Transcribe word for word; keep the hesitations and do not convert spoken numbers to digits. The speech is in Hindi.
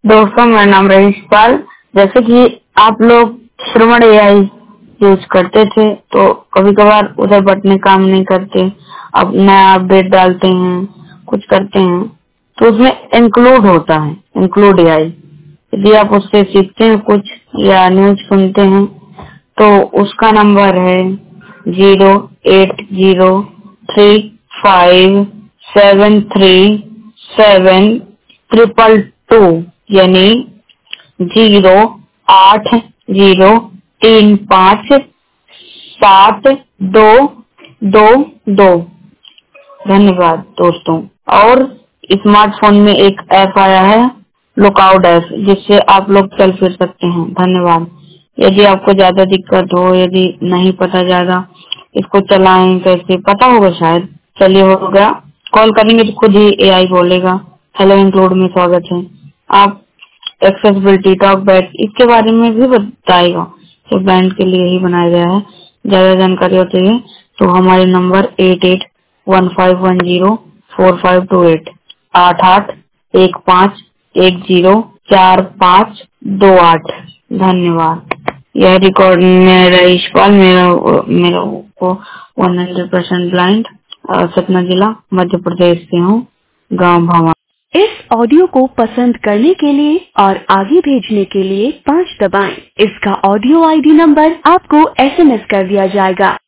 दोस्तों, मेरा नाम रईस पाल। जैसे कि आप लोग श्रवण एआई यूज करते थे तो कभी कभार उधर बटने काम नहीं करते, अब नया अपडेट डालते हैं, कुछ करते हैं तो उसमें इंक्लूड होता है, इंक्लूड एआई। यदि आप उससे सीखते हैं कुछ या न्यूज सुनते हैं तो उसका नंबर है zero eight zero three five seven three seven triple two, यानी जीरो आठ जीरो तीन पाँच सात दो दो दो। धन्यवाद दोस्तों। और स्मार्टफोन में एक ऐप आया है, लुकआउट ऐप, जिससे आप लोग चल फिर सकते हैं। धन्यवाद। यदि आपको ज्यादा दिक्कत हो, यदि नहीं पता ज्यादा इसको चलाएं कैसे, पता होगा शायद, चलिए हो गया, कॉल करेंगे तो खुद ही एआई बोलेगा हेलो इंक्लूड में स्वागत है। आप एक्सेसिबिलिटी टॉक बैक इसके बारे में भी बताएगा, जो बैंड के लिए ही बनाया गया है। ज्यादा जानकारी होती है तो हमारे number eight eight one five one zero four five two eight, आठ आठ एक पाँच एक जीरो चार पाँच दो आठ। धन्यवाद। यह रिकॉर्ड मेरा ईशपाल, मेरा मेरा को one hundred percent blind, Satna जिला मध्य प्रदेश से हूँ, गाँव भवन। इस ऑडियो को पसंद करने के लिए और आगे भेजने के लिए पाँच दबाएं। इसका ऑडियो आईडी नंबर आपको एसएमएस कर दिया जाएगा।